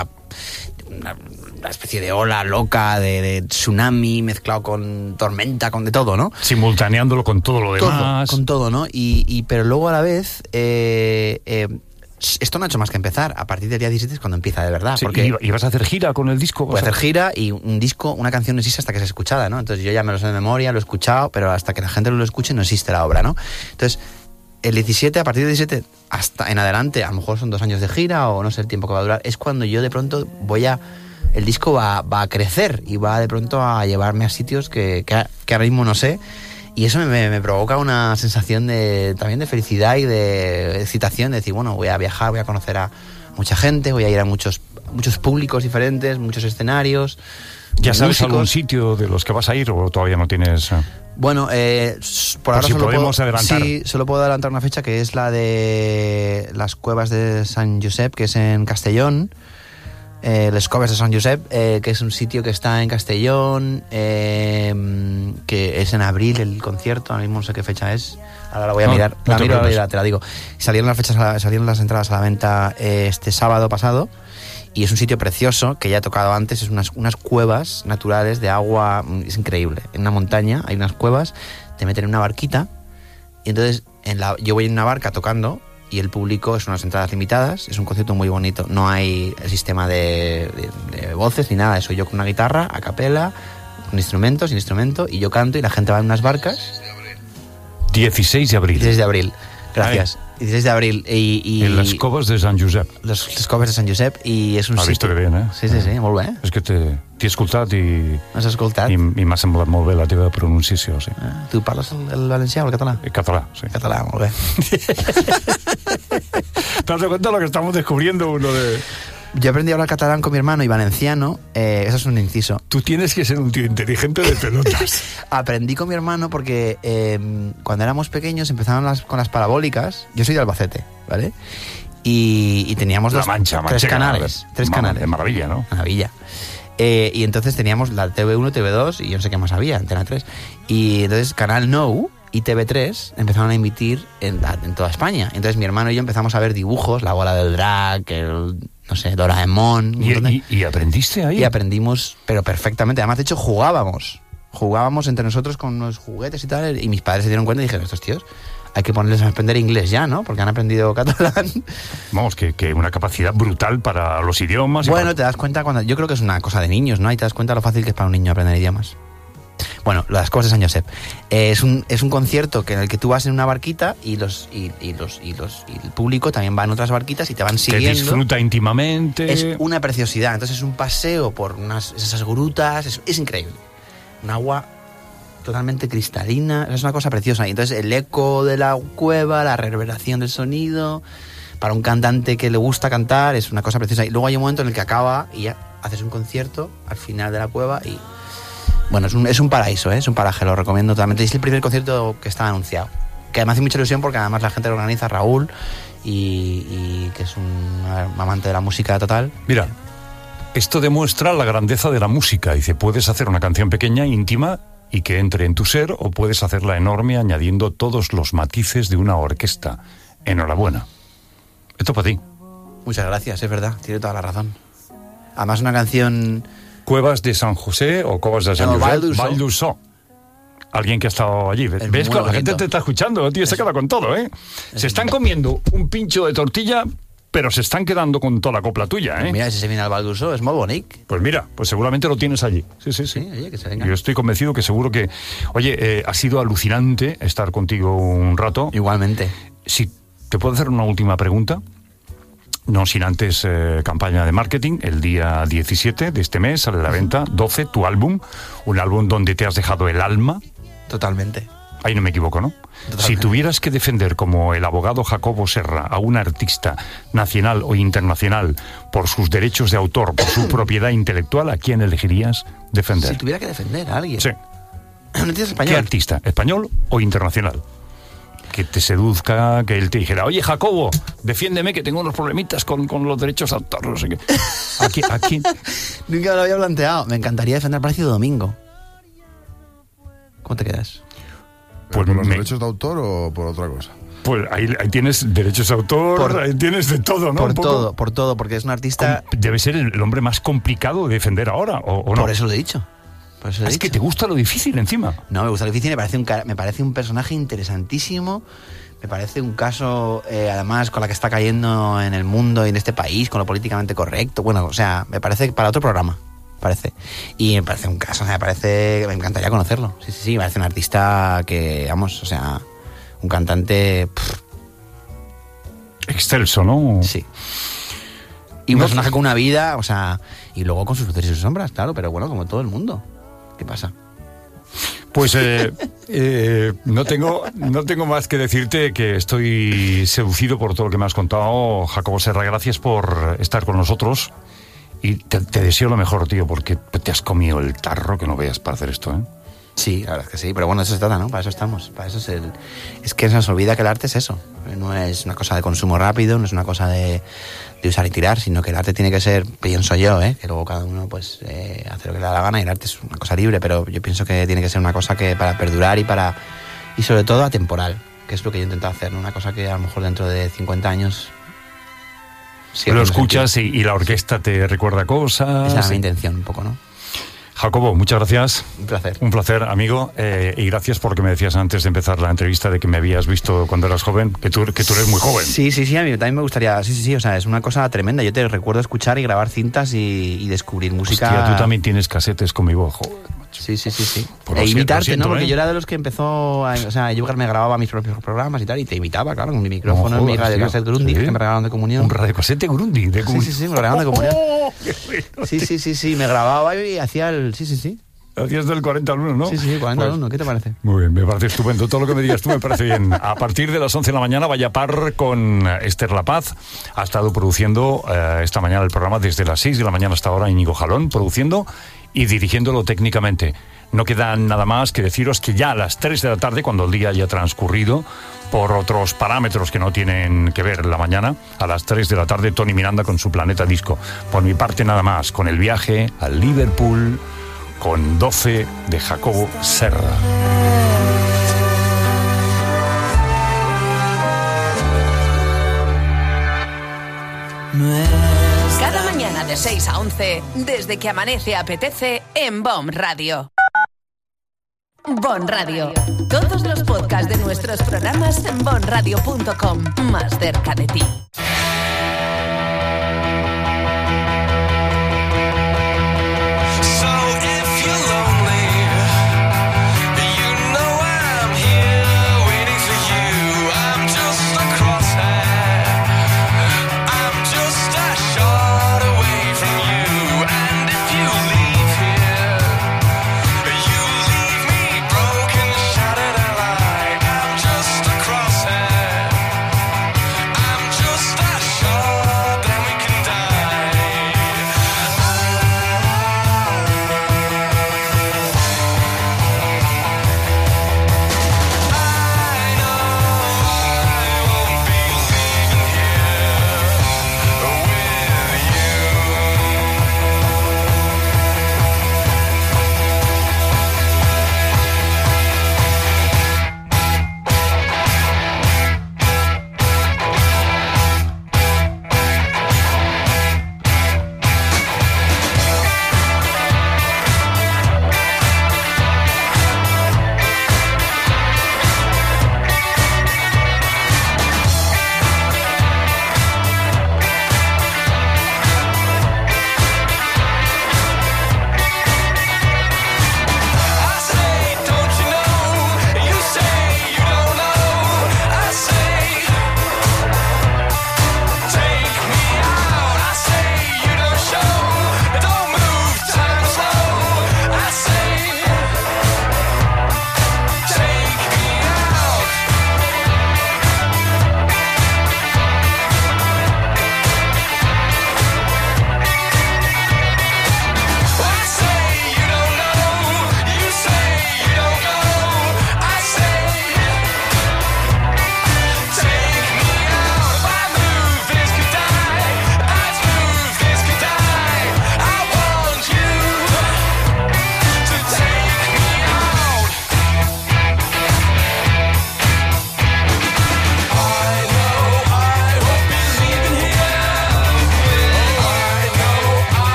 especie de ola loca, de tsunami mezclado con tormenta, con de todo, ¿no? Simultaneándolo con todo lo demás. Con todo, ¿no? Pero luego a la vez... esto no ha hecho más que empezar. A partir del día 17 es cuando empieza de verdad. Sí, porque ¿y vas a hacer gira con el disco? Voy a hacer gira y un disco, una canción no existe hasta que sea escuchada, ¿no? Entonces yo ya me lo sé de memoria, lo he escuchado, pero hasta que la gente lo escuche no existe la obra, ¿no? Entonces, el 17, a partir del 17 hasta en adelante, a lo mejor son 2 años de gira o no sé el tiempo que va a durar, es cuando yo de pronto el disco va a crecer y va de pronto a llevarme a sitios que ahora mismo no sé. Y eso me provoca una sensación también de felicidad y de excitación, de decir, bueno, voy a viajar, voy a conocer a mucha gente, voy a ir a muchos públicos diferentes, muchos escenarios. ¿Ya sabes algún sitio de los que vas a ir o todavía no tienes...? Bueno, por ahora si podemos adelantar. Sí, solo puedo adelantar una fecha que es la de las Cuevas de San Josep, que es en Castellón, Les Coves de Sant Josep, que es un sitio que está en Castellón, que es en abril el concierto, ahora mismo no sé qué fecha es, ahora la voy a mirar, te la digo. Salieron las entradas a la venta este sábado pasado, y es un sitio precioso que ya he tocado antes, es unas cuevas naturales de agua, es increíble, en una montaña hay unas cuevas, te meten en una barquita, y entonces yo voy en una barca tocando, y el público es unas entradas limitadas, es un concierto muy bonito, no hay el sistema de voces ni nada de eso, yo con una guitarra, a capela, con instrumentos, sin instrumento, y yo canto y la gente va en unas barcas. 16 de abril. 16 de abril, gracias. 16 de abril y en les Coves de Sant Josep. Les Coves de Sant Josep, i és un sitio... visto que bien, eh? Sí, molt bé. És que t'he escoltat i... Has escoltat? I m'ha semblat molt bé la teva pronunciació, sí. Tu parles el valencià o el català? El català, sí. Català, molt bé. ¿Te das cuenta de lo que estamos descubriendo uno de...? Yo aprendí a hablar catalán con mi hermano y valenciano, eso es un inciso. Tú tienes que ser un tío inteligente de pelotas. Aprendí con mi hermano porque cuando éramos pequeños empezaban con las parabólicas. Yo soy de Albacete, ¿vale? Y teníamos tres canales. De maravilla, ¿no? Maravilla. Y entonces teníamos la TV1, TV2 y yo no sé qué más había, Antena 3. Y entonces Canal Nou y TV3 empezaron a emitir en toda España. Entonces mi hermano y yo empezamos a ver dibujos, La Bola del Drag, no sé, Doraemon. ¿Y aprendiste ahí? Y aprendimos, pero perfectamente. Además, de hecho, jugábamos entre nosotros con unos juguetes y tal, y mis padres se dieron cuenta y dijeron, estos tíos, hay que ponerles a aprender inglés ya, ¿no? Porque han aprendido catalán. Vamos, que una capacidad brutal para los idiomas. Bueno, te das cuenta yo creo que es una cosa de niños, ¿no? Y te das cuenta lo fácil que es para un niño aprender idiomas. Bueno, las Coves de Sant Josep. Es un concierto en el que tú vas en una barquita y el público también va en otras barquitas y te van siguiendo. Te disfruta íntimamente. Es una preciosidad. Entonces es un paseo por esas grutas. Es increíble. Un agua totalmente cristalina. Es una cosa preciosa. Y entonces el eco de la cueva, la reverberación del sonido, para un cantante que le gusta cantar, es una cosa preciosa. Y luego hay un momento en el que acaba y ya haces un concierto al final de la cueva y... Bueno, es un paraíso, es un paraje, lo recomiendo totalmente. Es el primer concierto que estaba anunciado. Que además hace mucha ilusión porque además la gente lo organiza, Raúl, y que es un amante de la música total. Mira, esto demuestra la grandeza de la música. Dice, puedes hacer una canción pequeña, íntima, y que entre en tu ser, o puedes hacerla enorme añadiendo todos los matices de una orquesta. Enhorabuena. Esto para ti. Muchas gracias, es verdad, tiene toda la razón. Además una canción... Cuevas de San José o Cuevas de Sant Josep, Vall d'Uixó. Alguien que ha estado allí. ¿Ves que la gente te está escuchando? Tío, se queda con todo, ¿eh? Se están comiendo un pincho de tortilla, pero se están quedando con toda la copla tuya, ¿eh? Mira, si se viene al Vall d'Uixó, es muy bonito. Pues mira, pues seguramente lo tienes allí. Sí. Oye, que se venga. Yo estoy convencido que seguro que... Oye, ha sido alucinante estar contigo un rato. Igualmente. Si te puedo hacer una última pregunta. No sin antes campaña de marketing. El día 17 de este mes sale a la venta 12, tu álbum. Un álbum donde te has dejado el alma. Totalmente. Ahí no me equivoco, ¿no? Totalmente. Si tuvieras que defender como el abogado Jacobo Serra a un artista nacional o internacional por sus derechos de autor, por su propiedad intelectual, ¿a quién elegirías defender? Si tuviera que defender a alguien. Sí. ¿No tienes español? ¿Qué artista? ¿Español o internacional? Que te seduzca, que él te dijera, oye, Jacobo, defiéndeme que tengo unos problemitas con los derechos de autor, no sé qué. Aquí. Nunca me lo había planteado. Me encantaría defender a Plácido Domingo. ¿Cómo te quedas? ¿Por los derechos de autor o por otra cosa? Pues ahí tienes derechos de autor, ahí tienes de todo, ¿no? Por todo, porque es un artista... Debe ser el hombre más complicado de defender ahora, ¿o no? Por eso lo he dicho. Es que te gusta lo difícil encima. No, me gusta lo difícil, me parece un personaje interesantísimo, me parece un caso, además, con la que está cayendo en el mundo y en este país, con lo políticamente correcto. Bueno, o sea, me parece para otro programa, parece. Y me parece un caso, o sea, me encantaría conocerlo. Sí, me parece un artista que, vamos, o sea, un cantante... excelso, ¿no? Sí. Y un personaje con una vida, o sea, y luego con sus luces y sus sombras, claro, pero bueno, como todo el mundo. ¿Qué pasa? Pues no tengo más que decirte que estoy seducido por todo lo que me has contado, Jacobo Serra. Gracias por estar con nosotros y te deseo lo mejor, tío, porque te has comido el tarro que no veas para hacer esto, ¿eh? Sí, la verdad es que sí, pero bueno, eso se trata, ¿no? Para eso estamos, para eso es que se nos olvida que el arte es eso, no es una cosa de consumo rápido, no es una cosa de usar y tirar, sino que el arte tiene que ser, pienso yo, que luego cada uno pues hace lo que le da la gana, y el arte es una cosa libre, pero yo pienso que tiene que ser una cosa que para perdurar y sobre todo atemporal, que es lo que yo he intentado hacer, ¿no? Una cosa que a lo mejor dentro de 50 años... Lo escuchas y la orquesta te recuerda cosas. Esa es mi intención un poco, ¿no? Jacobo, muchas gracias. Un placer. Un placer, amigo. Y gracias porque me decías antes de empezar la entrevista de que me habías visto cuando eras joven, que tú eres muy joven. Sí, a mí también me gustaría, sí, o sea, es una cosa tremenda. Yo te recuerdo escuchar y grabar cintas y descubrir música. Hostia, tú también tienes casetes con mi voz, joder. Sí. Pues e imitarte, siento, ¿no? Porque yo era de los que empezó, o sea, yo me grababa mis propios programas y tal, y te imitaba, claro, con mi micrófono, mi radiocassette Grundy, que me regalaron de comunión. ¿Un radiocassette Grundy de comunión? Sí, me lo regalaron de comunión. Qué bueno. Sí, me grababa y hacía el... Sí. Hacías del 40 al 1, ¿no? Sí, 40 al 1, ¿qué te parece? Muy bien, me parece estupendo. Todo lo que me digas tú me parece bien. A partir de las 11 de la mañana, vaya par con Esther La Paz. Ha estado produciendo esta mañana el programa desde las 6 de la mañana hasta ahora, Íñigo Jalón, produciendo y dirigiéndolo técnicamente. No queda nada más que deciros que ya a las 3 de la tarde, cuando el día haya transcurrido, por otros parámetros que no tienen que ver la mañana, a las 3 de la tarde, Tony Miranda con su Planeta Disco. Por mi parte, nada más, con el viaje al Liverpool, con 12 de Jacobo Serra. Cada mañana de 6 a 11, desde que amanece apetece en BOM Radio. BOM Radio. Todos los podcasts de nuestros programas en bomradio.com. Más cerca de ti.